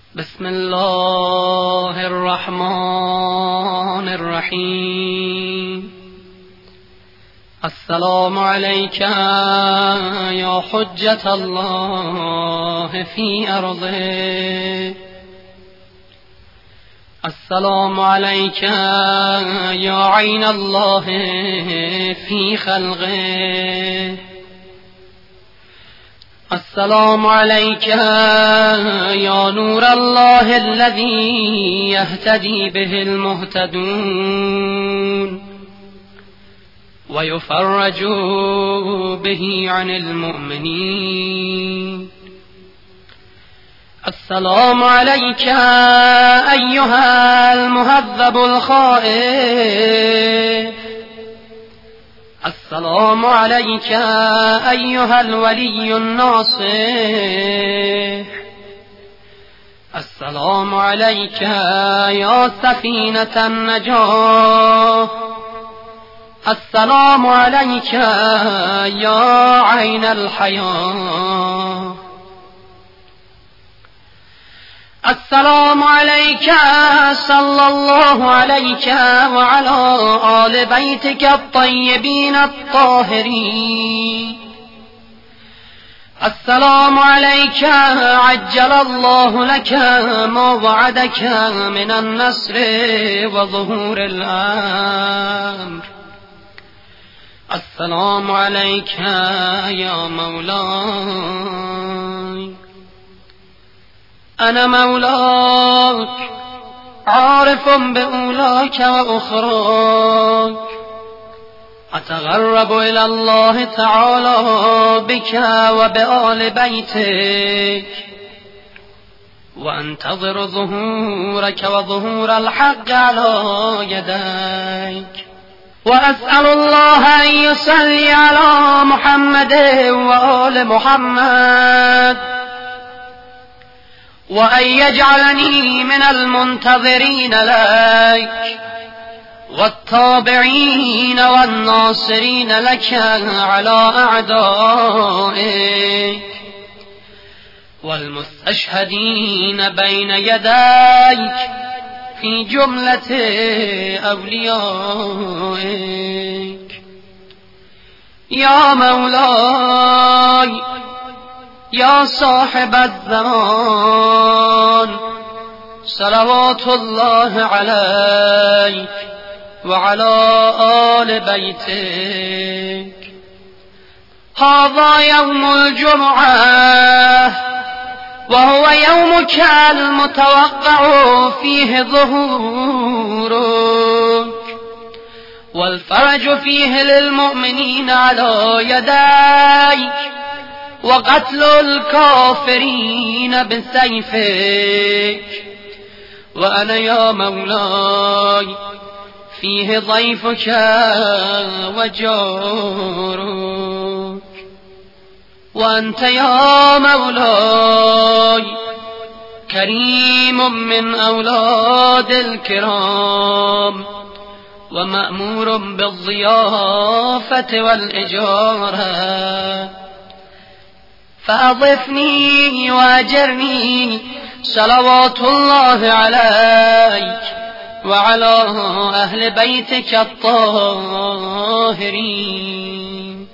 بسم الله الرحمن الرحیم. السلام علیک یا حجة الله فی ارضه. السلام علیک یا عین الله فی خلقه. السلام عليك يا نور الله الذي يهتدي به المهتدون ويفرج به عن المؤمنين. السلام عليك أيها المهذب الخائف. السلام عليك أيها الولي الناصح. السلام عليك يا سفينة النجاة. السلام عليك يا عين الحياة. السلام عليك صلى الله عليك وعلى آل بيتك الطيبين الطاهرين. السلام عليك عجل الله لك ما وعدك من النصر وظهور الأمر. السلام عليك يا مولاي. أنا مولاك عارف بأولاك وأخراك. أتغرب إلى الله تعالى بك وبآل بيتك وأنتظر ظهورك وظهور الحق على يديك. وأسأل الله أن يصلي على محمد وآل محمد وأن يجعلني من المنتظرين لك والتابعين والناصرين لك على أعدائك والمستشهدين بين يديك في جملة أوليائك. يا مولاي يا صاحب الزمان، صلوات الله عليك وعلى آل بيتك. هذا يوم الجمعة وهو يومك المتوقع فيه ظهورك والفرج فيه للمؤمنين على يديك وقتل الكافرين بسيفك. وأنا يا مولاي فيه ضيفك وجارك. وأنت يا مولاي كريم من أولاد الكرام ومأمور بالضيافة والإجارة. فأضفني وأجرني صلوات الله عليك وعلى أهل بيتك الطاهرين.